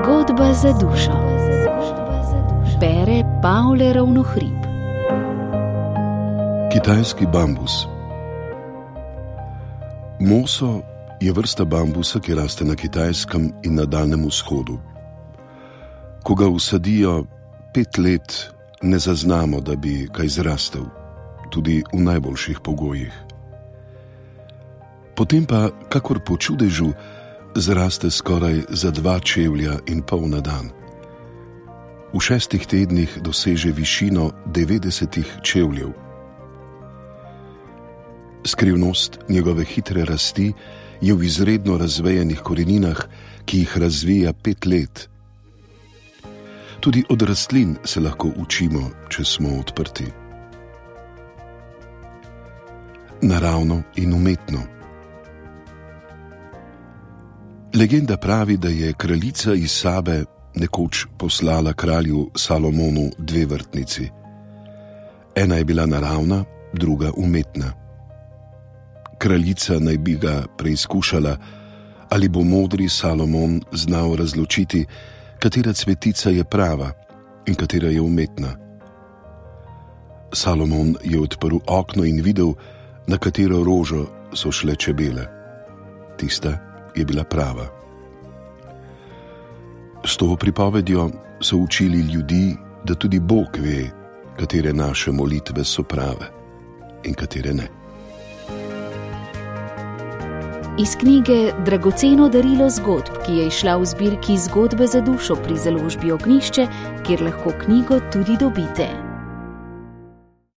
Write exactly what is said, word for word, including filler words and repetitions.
Zgodba za dušo. Bere Pavle Ravnohrib. Kitajski bambus. Moso je vrsta bambusa, ki raste na Kitajskem in na Daljnem vzhodu. Ko ga usadijo pet let, ne zaznamo, da bi kaj zrastel, tudi v najboljših pogojih. Potem pa, kakor po čudežu, zraste skoraj za dva čevlja in pol na dan. V šestih tednih doseže višino devetdesetih čevljev. Skrivnost njegove hitre rasti je v izredno razvejenih koreninah, ki jih razvija pet let. Tudi od rastlin se lahko učimo, če smo odprti. Naravno in umetno. Legenda pravi, da je kraljica iz Sabe nekoč poslala kralju Salomonu dve vrtnici. Ena je bila naravna, druga umetna. Kraljica naj bi ga preizkušala, ali bo modri Salomon znal razločiti, katera cvetica je prava in katera je umetna. Salomon je odprl okno in videl, na katero rožo so šle čebele. Tista je bila prava. S to pripovedjo so učili ljudi, da tudi Bog ve, katere naše molitve so prave in katere ne. Iz knjige Dragoceno darilo zgodb, ki je izšla v zbirki Zgodbe za dušo pri založbi Ognjišče, kjer lahko knjigo tudi dobite.